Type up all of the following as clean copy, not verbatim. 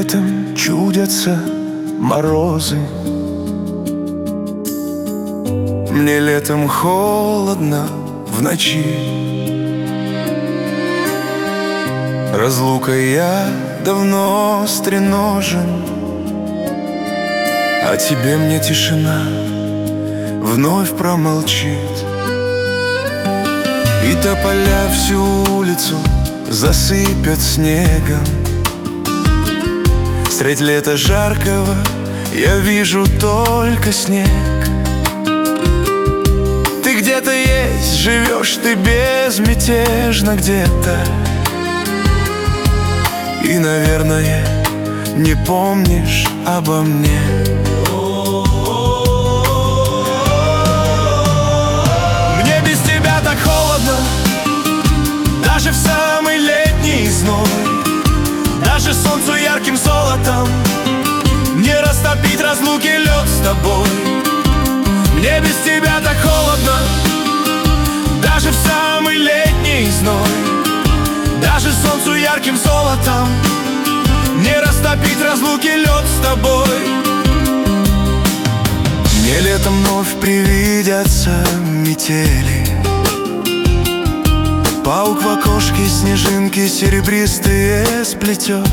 летом чудятся морозы. Мне летом холодно в ночи. Разлукой я давно стреножен, а тебе мне тишина вновь промолчит. И тополя всю улицу засыпят снегом. Средь лета жаркого я вижу только снег. Ты где-то есть, живешь ты безмятежно где-то. И, наверное, не помнишь обо мне. Мне без тебя так холодно, даже в самый летний зной. Даже солнцу ярким золотом не растопить разлуки лед с тобой. Мне без тебя так холодно, даже в самый летний зной. Даже солнцу ярким золотом не растопить разлуки лед с тобой. Мне летом вновь привидятся метели. Паук в окошке снежинки серебристые сплетет.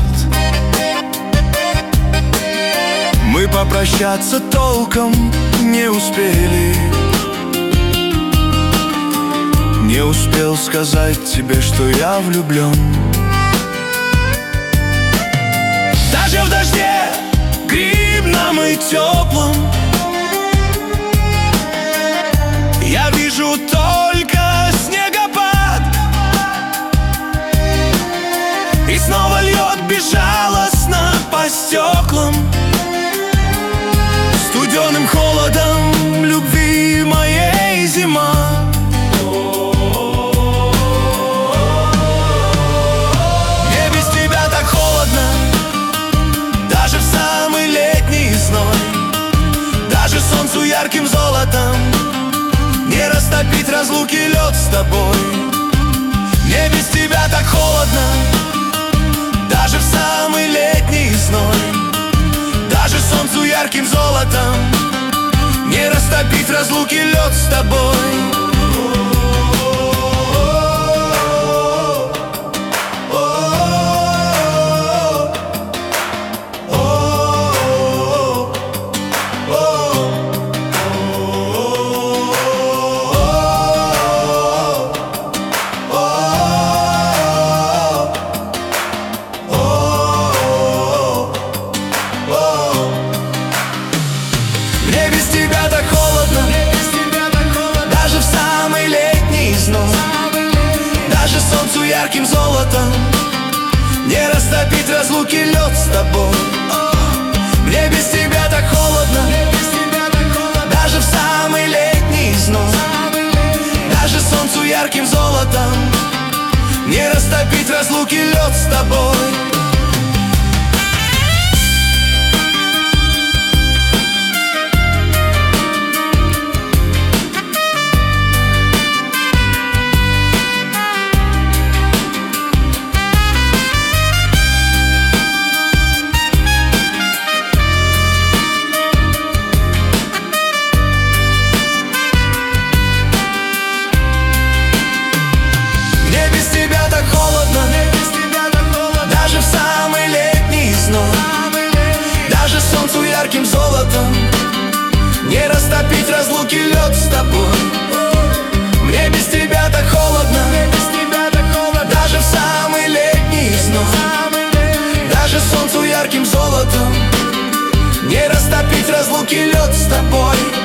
Мы попрощаться толком не успели. Не успел сказать тебе, что я влюблен. Даже в дожде грибном и теплом я вижу только снегопад. И снова льет безжалостно по стеклам, студеным холодом любви моей зима. Мне без тебя так холодно, даже в самый летний зной. Даже солнцу ярким золотом не растопить разлуки лед с тобой. Мне без тебя так холодно, даже в самый летний зной. Даже солнцу ярким золотом не растопить разлуки лед с тобой. Мне без тебя так холодно, даже в самый летний зной. Даже солнцу ярким золотом не растопить разлуки лед с тобой. Мне без тебя так холодно, даже в самый летний зной. Даже солнцу ярким золотом не растопить разлуки лед с тобой. Даже в самый летний зной. Даже солнцу ярким золотом не растопить разлуки лед с тобой. Мне без тебя так холодно, даже в самый летний зной. Даже солнцу ярким золотом не растопить разлуки лед с тобой.